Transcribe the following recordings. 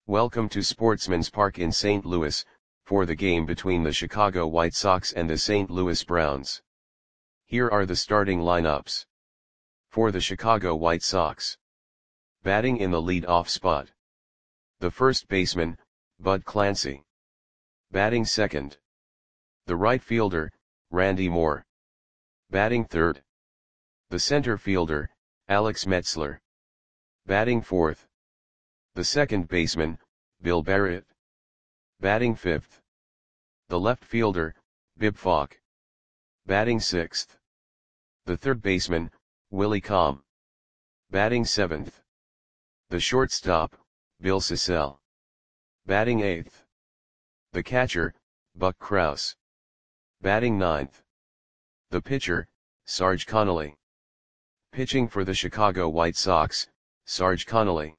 Welcome to Sportsman's Park in St. Louis, for the game between the Chicago White Sox and the St. Louis Browns. Here are the starting lineups. For the Chicago White Sox. Batting in the lead-off spot. The first baseman, Bud Clancy. Batting second. The right fielder, Randy Moore. Batting third. The center fielder, Alex Metzler. Batting fourth. The second baseman, Bill Barrett. Batting fifth. The left fielder, Bib Falk. Batting sixth. The third baseman, Willie Comm. Batting seventh. The shortstop, Bill Sissell. Batting eighth. The catcher, Buck Krause. Batting ninth. The pitcher, Sarge Connolly. Pitching for the Chicago White Sox, Sarge Connolly.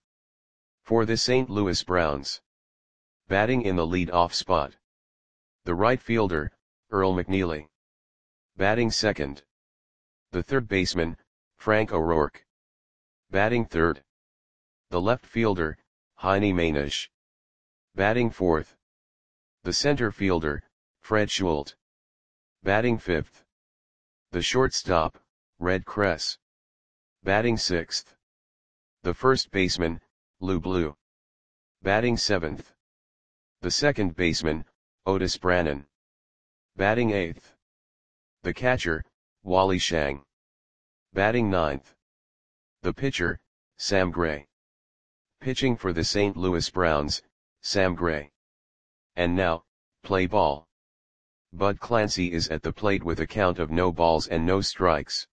For the St. Louis Browns. Batting in the lead-off spot. The right fielder, Earl McNeely. Batting second. The third baseman, Frank O'Rourke. Batting third. The left fielder, Heine Mainisch. Batting fourth. The center fielder, Fred Schult. Batting fifth. The shortstop, Red Kress. Batting sixth. The first baseman, Lou Blue. Batting seventh. The second baseman, Otis Brannan. Batting eighth. The catcher, Wally Shang. Batting ninth. The pitcher, Sam Gray. Pitching for the St. Louis Browns, Sam Gray. And now, play ball. Bud Clancy is at the plate with a count of no balls and no strikes.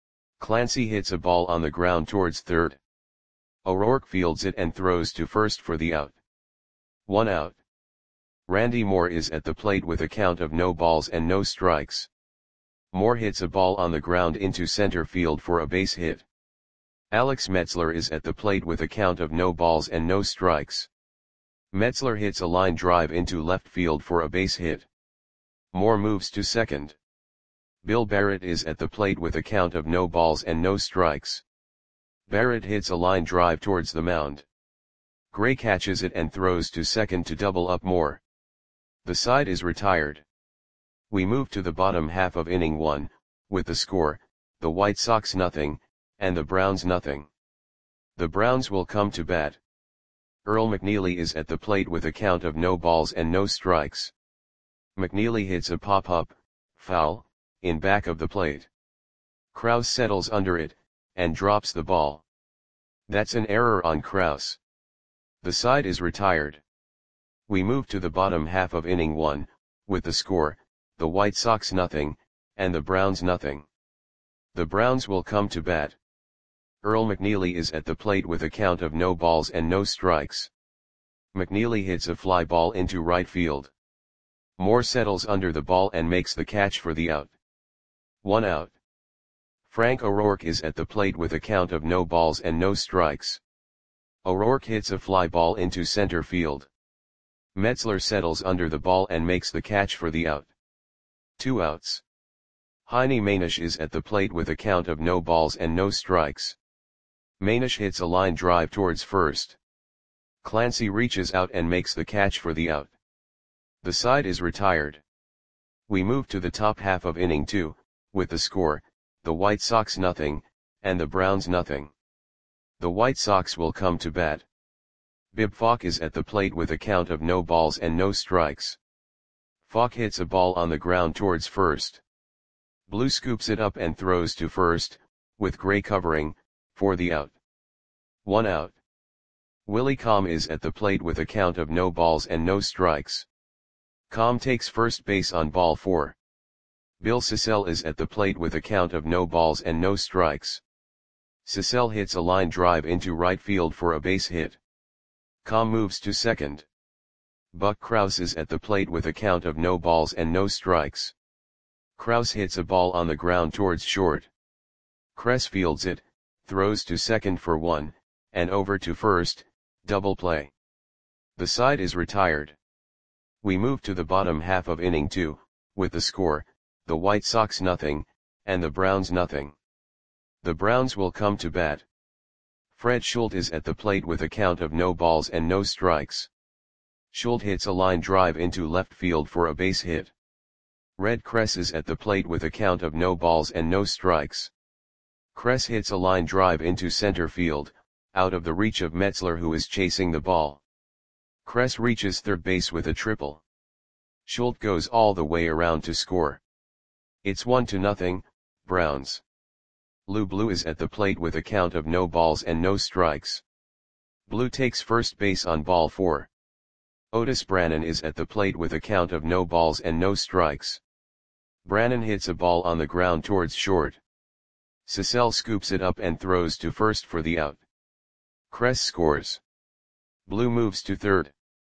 Clancy hits a ball on the ground towards third. O'Rourke fields it and throws to first for the out. 1 out. Randy Moore is at the plate with a count of no balls and no strikes. Moore hits a ball on the ground into center field for a base hit. Alex Metzler is at the plate with a count of no balls and no strikes. Metzler hits a line drive into left field for a base hit. Moore moves to second. Bill Barrett is at the plate with a count of no balls and no strikes. Barrett hits a line drive towards the mound. Gray catches it and throws to second to double up Moore. The side is retired. We move to the bottom half of inning 1, with the score, the White Sox 0, and the Browns 0. The Browns will come to bat. Earl McNeely is at the plate with a count of no balls and no strikes. McNeely hits a pop-up, foul, in back of the plate. Krause settles under it, and drops the ball. That's an error on Krause. The side is retired. We move to the bottom half of inning 1, with the score, the White Sox 0, and the Browns 0. The Browns will come to bat. Earl McNeely is at the plate with a count of no balls and no strikes. McNeely hits a fly ball into right field. Moore settles under the ball and makes the catch for the out. 1 out. Frank O'Rourke is at the plate with a count of no balls and no strikes. O'Rourke hits a fly ball into center field. Metzler settles under the ball and makes the catch for the out. 2 outs. Heine Mainisch is at the plate with a count of no balls and no strikes. Mainisch hits a line drive towards first. Clancy reaches out and makes the catch for the out. The side is retired. We move to the top half of inning 2, with the score, the White Sox 0, and the Browns 0. The White Sox will come to bat. Bib Falk is at the plate with a count of no balls and no strikes. Falk hits a ball on the ground towards first. Blue scoops it up and throws to first, with Gray covering, for the out. 1 out. Willie Comm is at the plate with a count of no balls and no strikes. Comm takes first base on ball 4. Bill Sissell is at the plate with a count of no balls and no strikes. Sissell hits a line drive into right field for a base hit. Comm moves to second. Buck Krause is at the plate with a count of no balls and no strikes. Krause hits a ball on the ground towards short. Kress fields it, throws to second for 1, and over to first, double play. The side is retired. We move to the bottom half of inning 2, with the score, the White Sox 0, and the Browns 0. The Browns will come to bat. Fred Schulte is at the plate with a count of no balls and no strikes. Schulte hits a line drive into left field for a base hit. Red Kress is at the plate with a count of no balls and no strikes. Kress hits a line drive into center field, out of the reach of Metzler, who is chasing the ball. Kress reaches third base with a triple. Schulte goes all the way around to score. It's 1-0, Browns. Lou Blue is at the plate with a count of no balls and no strikes. Blue takes first base on ball 4. Otis Brannan is at the plate with a count of no balls and no strikes. Brannan hits a ball on the ground towards short. Cecil scoops it up and throws to first for the out. Kress scores. Blue moves to third.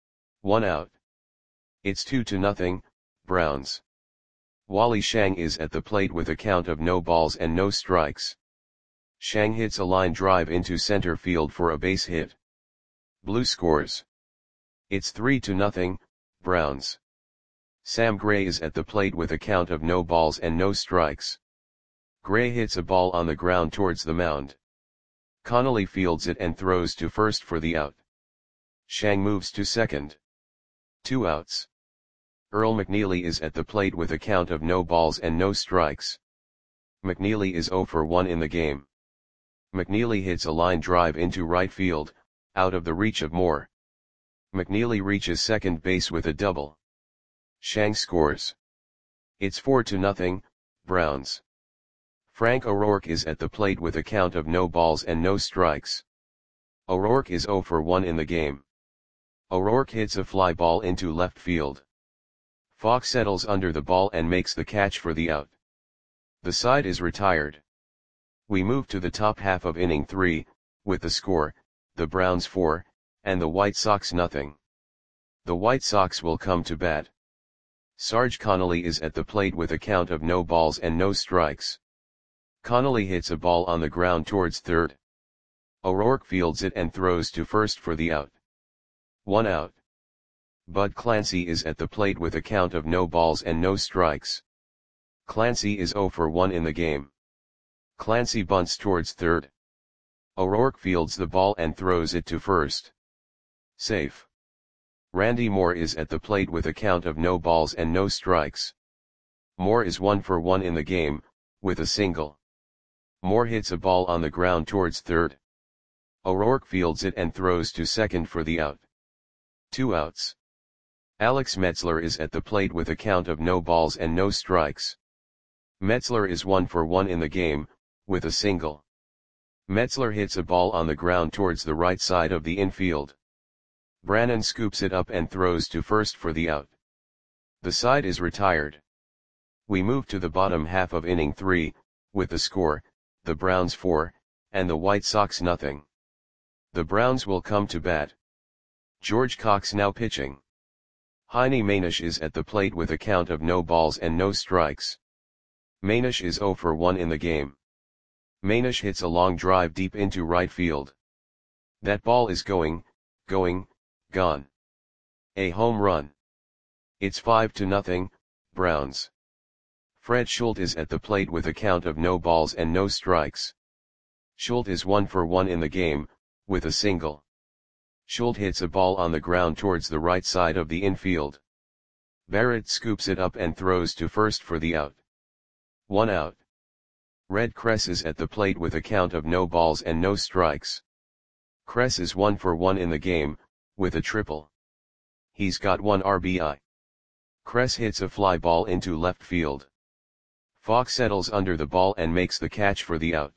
1 out. It's 2-0, Browns. Wally Shang is at the plate with a count of no balls and no strikes. Shang hits a line drive into center field for a base hit. Blue scores. It's 3-0, Browns. Sam Gray is at the plate with a count of no balls and no strikes. Gray hits a ball on the ground towards the mound. Connolly fields it and throws to first for the out. Shang moves to second. 2 outs. Earl McNeely is at the plate with a count of no balls and no strikes. McNeely is 0 for 1 in the game. McNeely hits a line drive into right field, out of the reach of Moore. McNeely reaches second base with a double. Shang scores. It's 4-0, Browns. Frank O'Rourke is at the plate with a count of no balls and no strikes. O'Rourke is 0 for 1 in the game. O'Rourke hits a fly ball into left field. Fox settles under the ball and makes the catch for the out. The side is retired. We move to the top half of inning 3, with the score, the Browns 4, and the White Sox nothing. The White Sox will come to bat. Sarge Connolly is at the plate with a count of no balls and no strikes. Connolly hits a ball on the ground towards third. O'Rourke fields it and throws to first for the out. 1 out. Bud Clancy is at the plate with a count of no balls and no strikes. Clancy is 0 for 1 in the game. Clancy bunts towards third. O'Rourke fields the ball and throws it to first. Safe. Randy Moore is at the plate with a count of no balls and no strikes. Moore is 1 for 1 in the game, with a single. Moore hits a ball on the ground towards third. O'Rourke fields it and throws to second for the out. 2 outs. Alex Metzler is at the plate with a count of no balls and no strikes. Metzler is 1 for 1 in the game, with a single. Metzler hits a ball on the ground towards the right side of the infield. Brannan scoops it up and throws to first for the out. The side is retired. We move to the bottom half of inning 3, with the score, the Browns 4, and the White Sox nothing. The Browns will come to bat. George Cox now pitching. Heine Manish is at the plate with a count of no balls and no strikes. Manish is 0 for 1 in the game. Manish hits a long drive deep into right field. That ball is going, gone. A home run. It's 5-0, Browns. Fred Schulte is at the plate with a count of no balls and no strikes. Schulte is 1 for 1 in the game, with a single. Schulte hits a ball on the ground towards the right side of the infield. Barrett scoops it up and throws to first for the out. 1 out. Red Kress is at the plate with a count of no balls and no strikes. Kress is 1 for 1 in the game, with a triple. He's got 1 RBI. Kress hits a fly ball into left field. Fox settles under the ball and makes the catch for the out.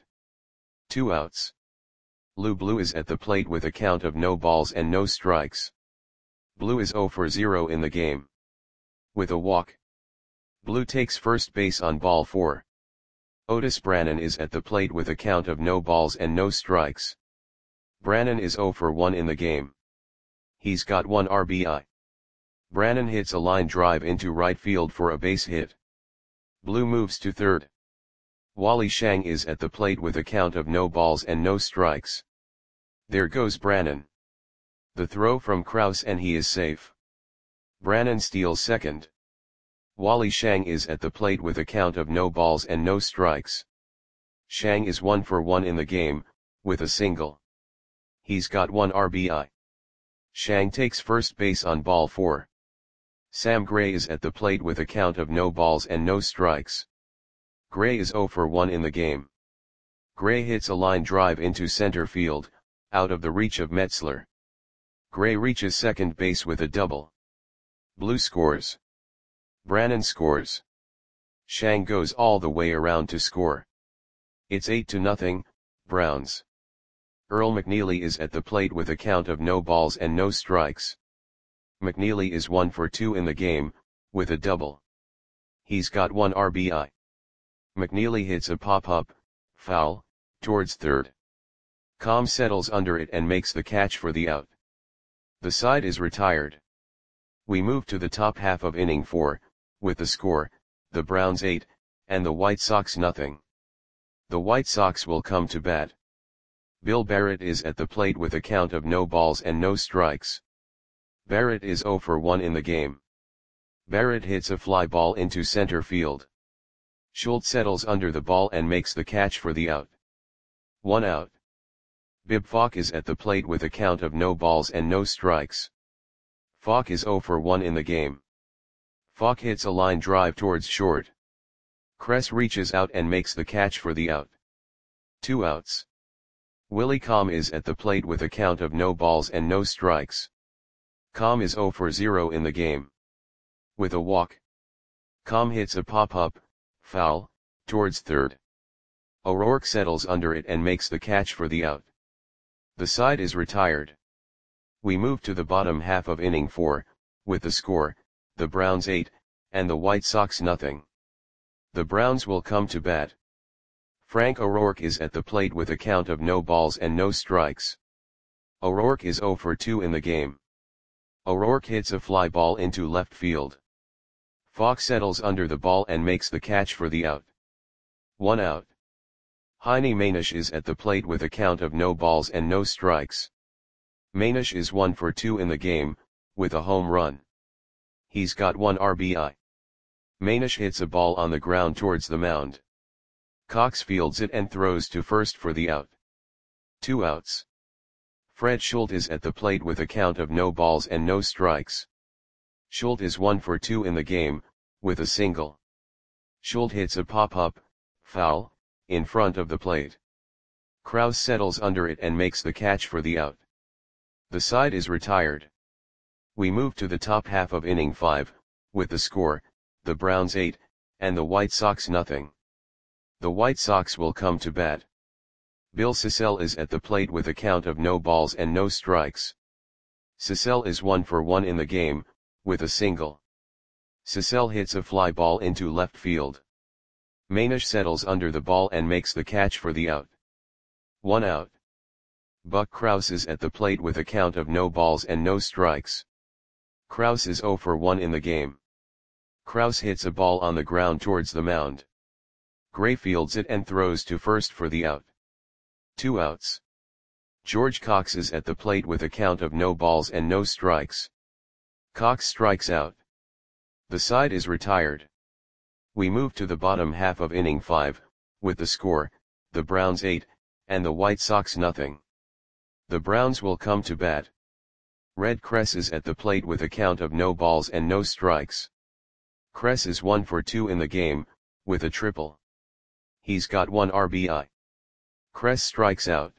2 outs. Lou Blue is at the plate with a count of no balls and no strikes. Blue is 0 for 0 in the game. With a walk. Blue takes first base on ball 4. Otis Brannan is at the plate with a count of no balls and no strikes. Brannan is 0 for 1 in the game. He's got 1 RBI. Brannan hits a line drive into right field for a base hit. Blue moves to third. Wally Shang is at the plate with a count of no balls and no strikes. There goes Brannan. The throw from Krause and he is safe. Brannan steals second. Wally Shang is at the plate with a count of no balls and no strikes. Shang is 1 for 1 in the game, with a single. He's got 1 RBI. Shang takes first base on ball 4. Sam Gray is at the plate with a count of no balls and no strikes. Gray is 0 for 1 in the game. Gray hits a line drive into center field, out of the reach of Metzler. Gray reaches second base with a double. Blue scores. Brannan scores. Shang goes all the way around to score. It's 8-0, Browns. Earl McNeely is at the plate with a count of no balls and no strikes. McNeely is 1 for 2 in the game, with a double. He's got 1 RBI. McNeely hits a pop-up, foul, towards third. Com settles under it and makes the catch for the out. The side is retired. We move to the top half of inning 4, with the score, the Browns 8, and the White Sox nothing. The White Sox will come to bat. Bill Barrett is at the plate with a count of no balls and no strikes. Barrett is 0 for 1 in the game. Barrett hits a fly ball into center field. Schultz settles under the ball and makes the catch for the out. 1 out. Bib Falk is at the plate with a count of no balls and no strikes. Falk is 0 for 1 in the game. Falk hits a line drive towards short. Kress reaches out and makes the catch for the out. 2 outs. Willie Com is at the plate with a count of no balls and no strikes. Com is 0 for 0 in the game. With a walk. Com hits a pop-up, foul, towards third. O'Rourke settles under it and makes the catch for the out. The side is retired. We move to the bottom half of inning 4, with the score, the Browns 8, and the White Sox nothing. The Browns will come to bat. Frank O'Rourke is at the plate with a count of no balls and no strikes. O'Rourke is 0 for 2 in the game. O'Rourke hits a fly ball into left field. Falk settles under the ball and makes the catch for the out. 1 out. Heine Manish is at the plate with a count of no balls and no strikes. Manish is 1 for 2 in the game, with a home run. He's got 1 RBI. Manish hits a ball on the ground towards the mound. Cox fields it and throws to first for the out. 2 outs. Fred Schultz is at the plate with a count of no balls and no strikes. Schultz is 1 for 2 in the game, with a single. Schultz hits a pop-up, foul, in front of the plate. Krause settles under it and makes the catch for the out. The side is retired. We move to the top half of inning 5, with the score, the Browns 8, and the White Sox nothing. The White Sox will come to bat. Bill Sissell is at the plate with a count of no balls and no strikes. Sissell is 1 for 1 in the game, with a single. Sissell hits a fly ball into left field. Manish settles under the ball and makes the catch for the out. 1 out. Buck Krause is at the plate with a count of no balls and no strikes. Krause is 0 for 1 in the game. Krause hits a ball on the ground towards the mound. Gray fields it and throws to first for the out. 2 outs. George Cox is at the plate with a count of no balls and no strikes. Cox strikes out. The side is retired. We move to the bottom half of inning 5, with the score, the Browns 8, and the White Sox nothing. The Browns will come to bat. Red Kress is at the plate with a count of no balls and no strikes. Kress is 1 for 2 in the game, with a triple. He's got 1 RBI. Kress strikes out.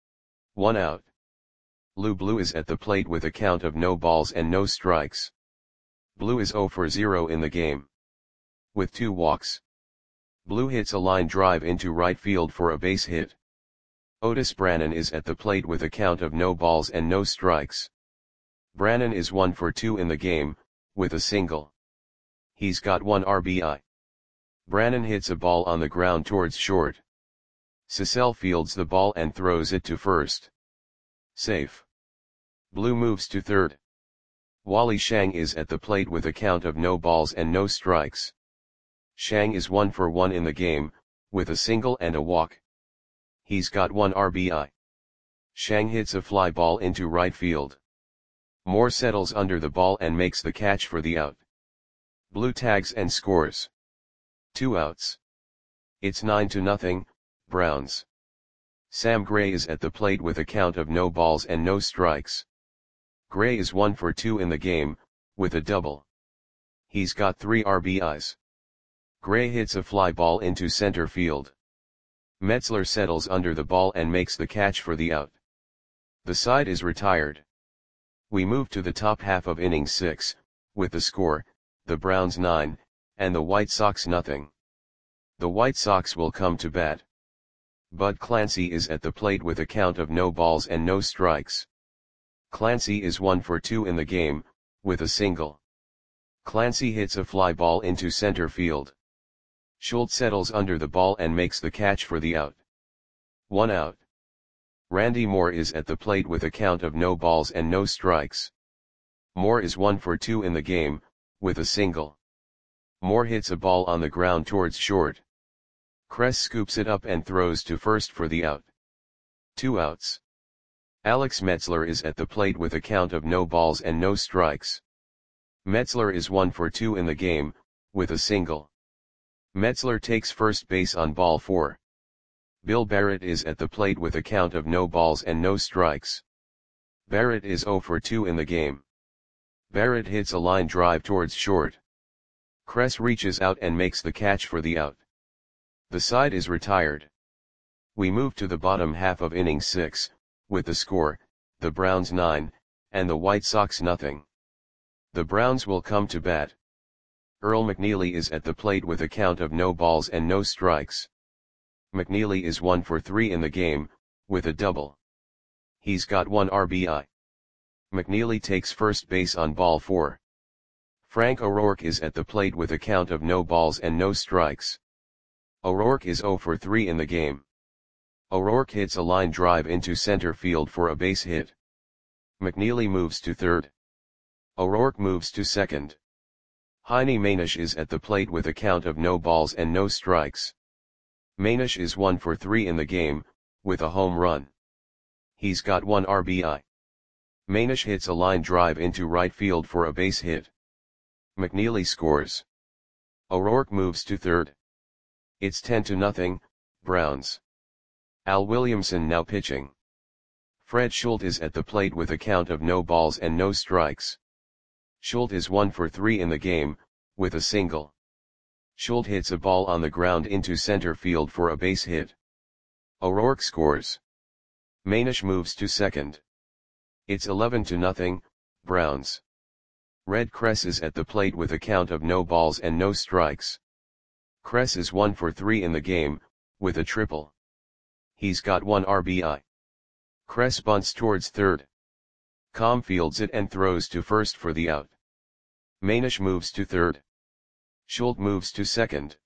1 out. Lou Blue is at the plate with a count of no balls and no strikes. Blue is 0 for 0 in the game. With 2 walks. Blue hits a line drive into right field for a base hit. Otis Brannan is at the plate with a count of no balls and no strikes. Brannan is 1 for 2 in the game, with a single. He's got 1 RBI. Brannan hits a ball on the ground towards short. Sissell fields the ball and throws it to first. Safe. Blue moves to third. Wally Shang is at the plate with a count of no balls and no strikes. Shang is 1 for 1 in the game, with a single and a walk. He's got 1 RBI. Shang hits a fly ball into right field. Moore settles under the ball and makes the catch for the out. Blue tags and scores. 2 outs. It's 9-0, Browns. Sam Gray is at the plate with a count of no balls and no strikes. Gray is 1 for 2 in the game, with a double. He's got 3 RBIs. Gray hits a fly ball into center field. Metzler settles under the ball and makes the catch for the out. The side is retired. We move to the top half of inning 6, with the score, the Browns 9, and the White Sox nothing. The White Sox will come to bat. Bud Clancy is at the plate with a count of no balls and no strikes. Clancy is 1 for 2 in the game, with a single. Clancy hits a fly ball into center field. Schultz settles under the ball and makes the catch for the out. 1 out. Randy Moore is at the plate with a count of no balls and no strikes. Moore is 1 for 2 in the game, with a single. Moore hits a ball on the ground towards short. Kress scoops it up and throws to first for the out. 2 outs. Alex Metzler is at the plate with a count of no balls and no strikes. Metzler is 1 for 2 in the game, with a single. Metzler takes first base on ball 4. Bill Barrett is at the plate with a count of no balls and no strikes. Barrett is 0 for 2 in the game. Barrett hits a line drive towards short. Kress reaches out and makes the catch for the out. The side is retired. We move to the bottom half of inning 6, with the score, the Browns 9, and the White Sox nothing. The Browns will come to bat. Earl McNeely is at the plate with a count of no balls and no strikes. McNeely is 1 for 3 in the game, with a double. He's got 1 RBI. McNeely takes first base on ball 4. Frank O'Rourke is at the plate with a count of no balls and no strikes. O'Rourke is 0 for 3 in the game. O'Rourke hits a line drive into center field for a base hit. McNeely moves to third. O'Rourke moves to second. Heine Manish is at the plate with a count of no balls and no strikes. Manish is 1 for 3 in the game, with a home run. He's got 1 RBI. Manish hits a line drive into right field for a base hit. McNeely scores. O'Rourke moves to third. It's 10-0, Browns. Al Williamson now pitching. Fred Schultz is at the plate with a count of no balls and no strikes. Schultz is 1 for 3 in the game, with a single. Schultz hits a ball on the ground into center field for a base hit. O'Rourke scores. Manish moves to second. It's 11-0, Browns. Red Kress is at the plate with a count of no balls and no strikes. Kress is 1 for 3 in the game, with a triple. He's got 1 RBI. Kress bunts towards third. Com fields it and throws to first for the out. Manish moves to third. Schultz moves to second.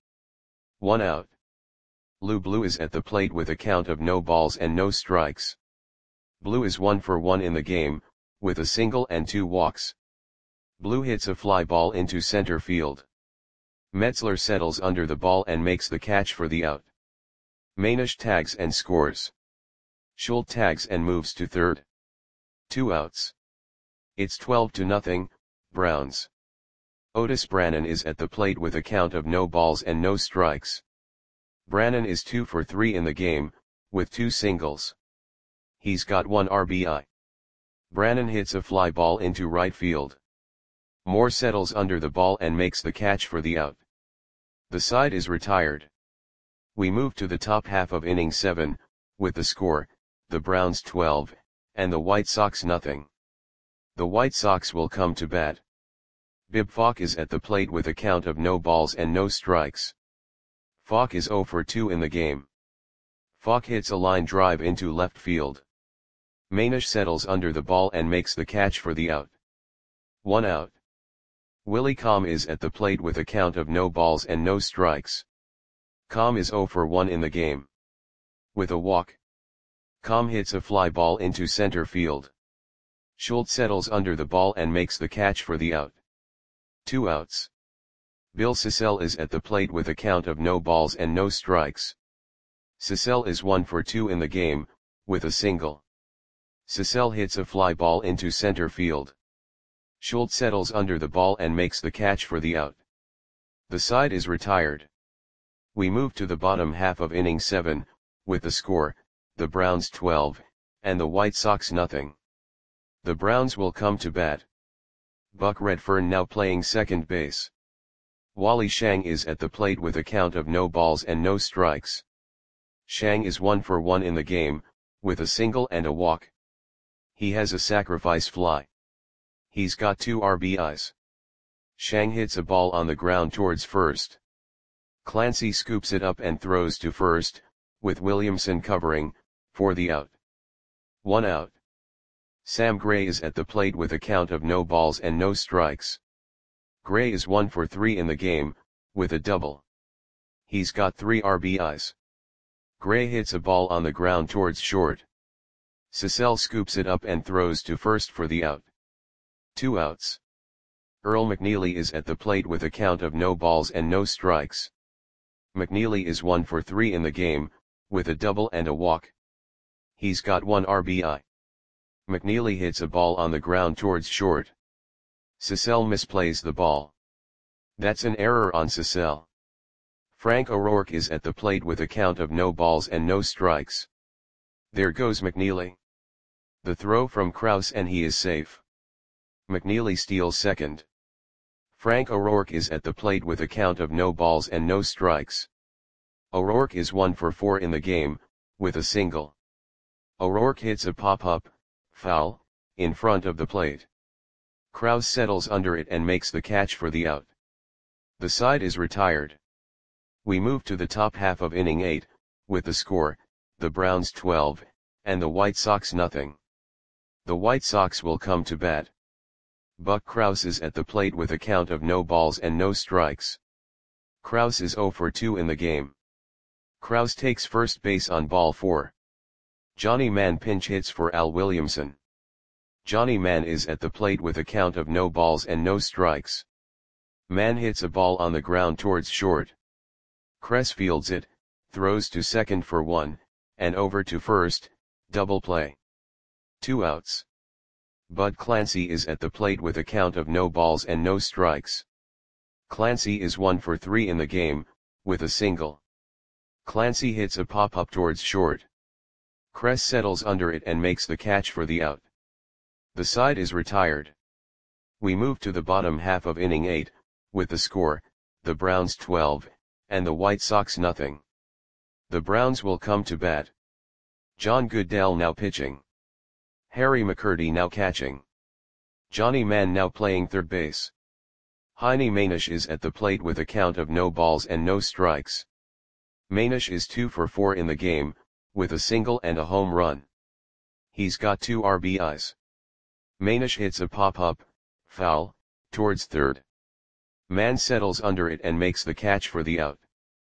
1 out. Lou Blue is at the plate with a count of no balls and no strikes. Blue is 1 for 1 in the game, with a single and 2 walks. Blue hits a fly ball into center field. Metzler settles under the ball and makes the catch for the out. Manish tags and scores. Schultz tags and moves to third. 2 outs. It's 12-0, Browns. Otis Brannan is at the plate with a count of no balls and no strikes. Brannan is 2 for 3 in the game, with 2 singles. He's got 1 RBI. Brannan hits a fly ball into right field. Moore settles under the ball and makes the catch for the out. The side is retired. We move to the top half of inning 7, with the score, the Browns 12, and the White Sox nothing. The White Sox will come to bat. Bib Falk is at the plate with a count of no balls and no strikes. Falk is 0 for 2 in the game. Falk hits a line drive into left field. Manish settles under the ball and makes the catch for the out. 1 out. Willie Com is at the plate with a count of no balls and no strikes. Com is 0 for 1 in the game. With a walk. Com hits a fly ball into center field. Schultz settles under the ball and makes the catch for the out. 2 outs. Bill Sissell is at the plate with a count of no balls and no strikes. Sissell is 1 for 2 in the game, with a single. Sissell hits a fly ball into center field. Schultz settles under the ball and makes the catch for the out. The side is retired. We move to the bottom half of inning 7, with the score, the Browns 12, and the White Sox nothing. The Browns will come to bat. Buck Redfern now playing second base. Wally Shang is at the plate with a count of no balls and no strikes. Shang is 1 for 1 in the game, with a single and a walk. He has a sacrifice fly. He's got 2 RBIs. Shang hits a ball on the ground towards first. Clancy scoops it up and throws to first, with Williamson covering, for the out. 1 out. Sam Gray is at the plate with a count of no balls and no strikes. Gray is 1 for 3 in the game, with a double. He's got 3 RBIs. Gray hits a ball on the ground towards short. Cecil scoops it up and throws to first for the out. 2 outs. Earl McNeely is at the plate with a count of no balls and no strikes. McNeely is 1 for 3 in the game, with a double and a walk. He's got 1 RBI. McNeely hits a ball on the ground towards short. Cecil misplays the ball. That's an error on Cecil. Frank O'Rourke is at the plate with a count of no balls and no strikes. There goes McNeely. The throw from Krause and he is safe. McNeely steals second. Frank O'Rourke is at the plate with a count of no balls and no strikes. O'Rourke is 1 for 4 in the game, with a single. O'Rourke hits a pop-up, foul, in front of the plate. Krause settles under it and makes the catch for the out. The side is retired. We move to the top half of inning 8, with the score, the Browns 12, and the White Sox nothing. The White Sox will come to bat. Buck Krause is at the plate with a count of no balls and no strikes. Krause is 0 for 2 in the game. Krause takes first base on ball 4. Johnny Mann pinch hits for Al Williamson. Johnny Mann is at the plate with a count of no balls and no strikes. Mann hits a ball on the ground towards short. Kress fields it, throws to second for 1, and over to first, double play. 2 outs. Bud Clancy is at the plate with a count of no balls and no strikes. Clancy is 1 for 3 in the game, with a single. Clancy hits a pop-up towards short. Kress settles under it and makes the catch for the out. The side is retired. We move to the bottom half of inning 8, with the score, the Browns 12, and the White Sox nothing. The Browns will come to bat. John Goodell now pitching. Harry McCurdy now catching. Johnny Mann now playing third base. Heine Manish is at the plate with a count of no balls and no strikes. Manish is 2 for 4 in the game, with a single and a home run. He's got 2 RBIs. Manish hits a pop-up, foul, towards third. Mann settles under it and makes the catch for the out.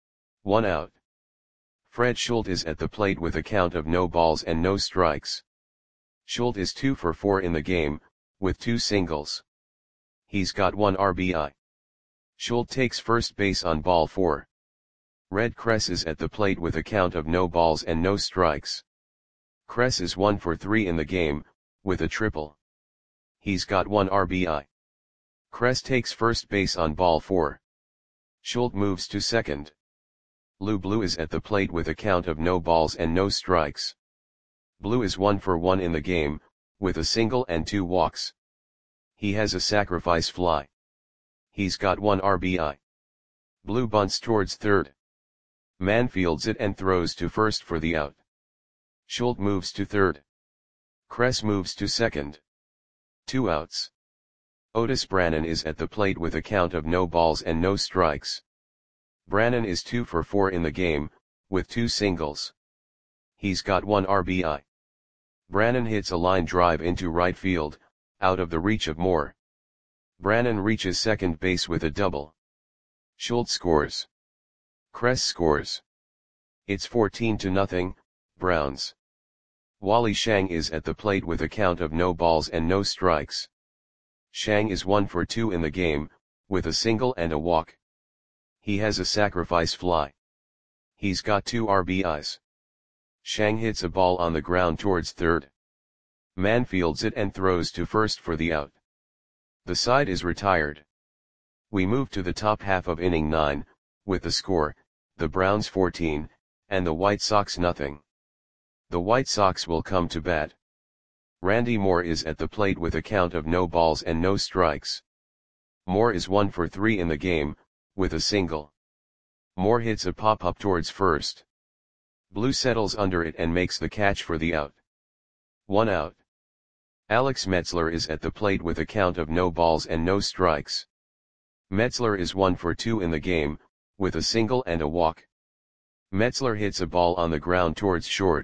1 out. Fred Schultz is at the plate with a count of no balls and no strikes. Schultz is 2 for 4 in the game, with 2 singles. He's got 1 RBI. Schultz takes first base on ball 4. Red Kress is at the plate with a count of no balls and no strikes. Kress is 1 for 3 in the game, with a triple. He's got 1 RBI. Kress takes first base on ball 4. Schultz moves to second. Lou Blue is at the plate with a count of no balls and no strikes. Blue is 1 for 1 in the game, with a single and 2 walks. He has a sacrifice fly. He's got 1 RBI. Blue bunts towards third. Mann fields it and throws to first for the out. Schultz moves to third. Kress moves to second. 2 outs. Otis Brannan is at the plate with a count of no balls and no strikes. Brannan is 2 for 4 in the game, with 2 singles. He's got 1 RBI. Brannan hits a line drive into right field, out of the reach of Moore. Brannan reaches second base with a double. Schultz scores. Kress scores. It's 14-0, Browns. Wally Shang is at the plate with a count of no balls and no strikes. Shang is 1 for 2 in the game, with a single and a walk. He has a sacrifice fly. He's got 2 RBIs. Shang hits a ball on the ground towards third. Mann fields it and throws to first for the out. The side is retired. We move to the top half of inning 9, with the score, the Browns 14, and the White Sox nothing. The White Sox will come to bat. Randy Moore is at the plate with a count of no balls and no strikes. Moore is 1 for 3 in the game, with a single. Moore hits a pop-up towards first. Blue settles under it and makes the catch for the out. 1 out. Alex Metzler is at the plate with a count of no balls and no strikes. Metzler is 1 for 2 in the game, with a single and a walk. Metzler hits a ball on the ground towards short.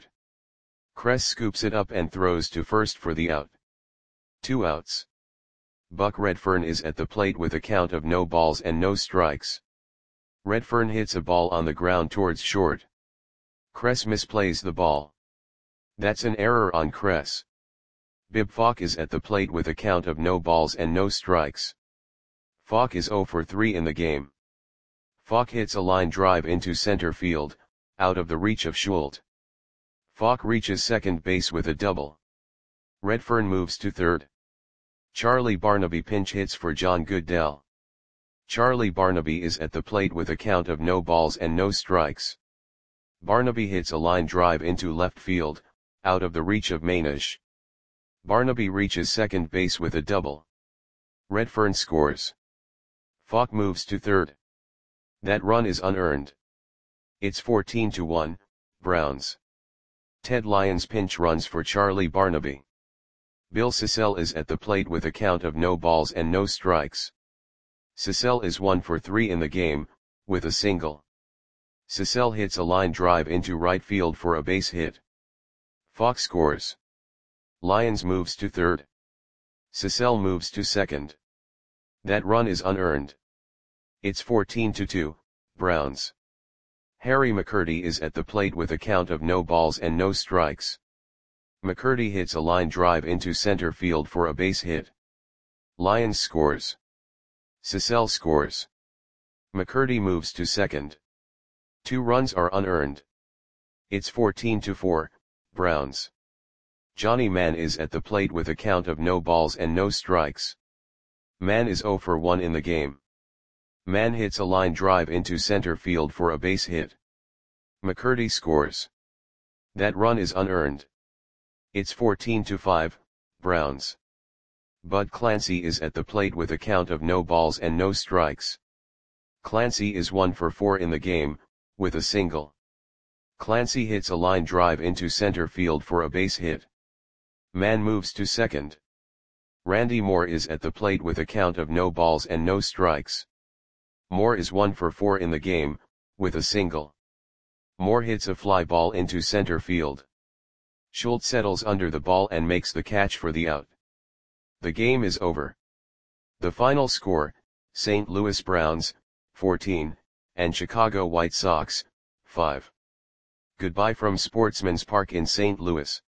Kress scoops it up and throws to first for the out. 2 outs. Buck Redfern is at the plate with a count of no balls and no strikes. Redfern hits a ball on the ground towards short. Kress misplays the ball. That's an error on Kress. Bib Falk is at the plate with a count of no balls and no strikes. Falk is 0 for 3 in the game. Falk hits a line drive into center field, out of the reach of Schult. Falk reaches second base with a double. Redfern moves to third. Charlie Barnaby pinch hits for John Goodell. Charlie Barnaby is at the plate with a count of no balls and no strikes. Barnaby hits a line drive into left field, out of the reach of Manish. Barnaby reaches second base with a double. Redfern scores. Falk moves to third. That run is unearned. It's 14-1, Browns. Ted Lyons pinch runs for Charlie Barnaby. Bill Sissell is at the plate with a count of no balls and no strikes. Sissell is 1 for 3 in the game, with a single. Sissell hits a line drive into right field for a base hit. Falk scores. Lyons moves to third. Sissell moves to second. That run is unearned. It's 14-2, Browns. Harry McCurdy is at the plate with a count of no balls and no strikes. McCurdy hits a line drive into center field for a base hit. Lyons scores. Sissell scores. McCurdy moves to second. 2 runs are unearned. It's 14-4, Browns. Johnny Mann is at the plate with a count of no balls and no strikes. Mann is 0 for 1 in the game. Mann hits a line drive into center field for a base hit. McCurdy scores. That run is unearned. It's 14-5, Browns. Bud Clancy is at the plate with a count of no balls and no strikes. Clancy is 1 for 4 in the game, with a single. Clancy hits a line drive into center field for a base hit. Mann moves to second. Randy Moore is at the plate with a count of no balls and no strikes. Moore is 1 for 4 in the game, with a single. Moore hits a fly ball into center field. Schult settles under the ball and makes the catch for the out. The game is over. The final score, St. Louis Browns, 14, and Chicago White Sox, 5. Goodbye from Sportsman's Park in St. Louis.